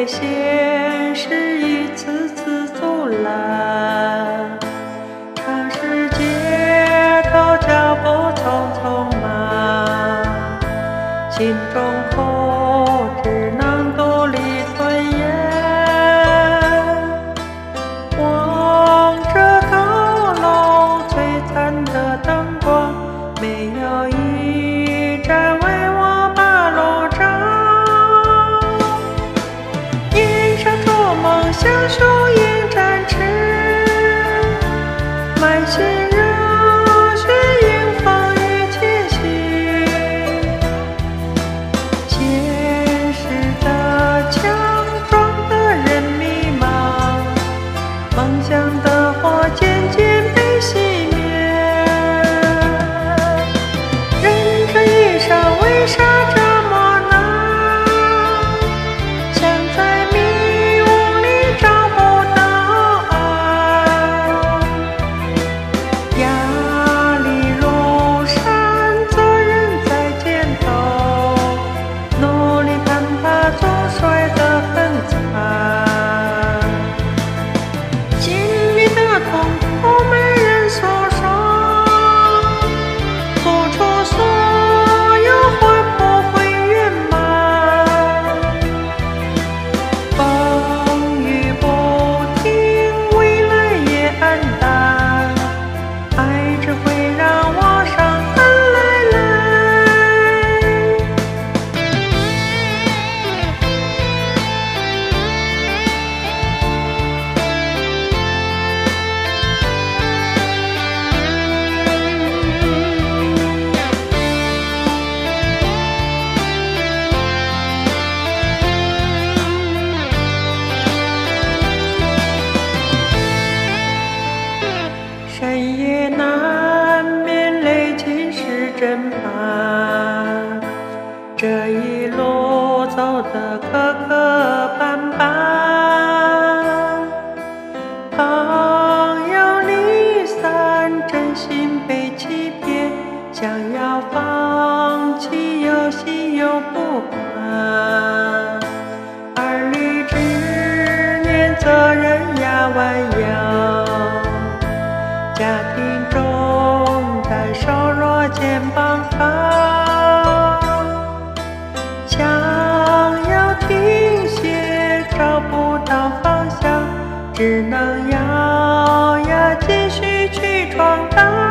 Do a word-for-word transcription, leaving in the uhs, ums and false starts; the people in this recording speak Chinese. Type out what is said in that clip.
现实一次次阻拦，长时街头脚步匆匆忙，心中苦只能独立吞咽。望着高楼璀璨的灯光，没有一盏为我把路照。眼上逐梦像树影展翅，满心热血迎风雨前行。现实的强壮的人迷茫，梦想的火渐渐被熄灭。人这一生为啥这么难？想在迷雾里找不到爱。压力如山，责任在肩头，努力攀爬总摔得很惨。心里的痛苦没人诉说，付出所有会不会圆满？风雨不停，未来也黯淡，爱只会让我伤痕累累。深夜难免泪浸湿枕畔，这一路走得磕磕绊绊，朋友离散，真心被欺骗，想要放弃又喜又不甘，儿女执念，责任压弯腰，家庭重担手若肩膀宽，想要停歇找不到方向，只能咬牙继续去闯荡。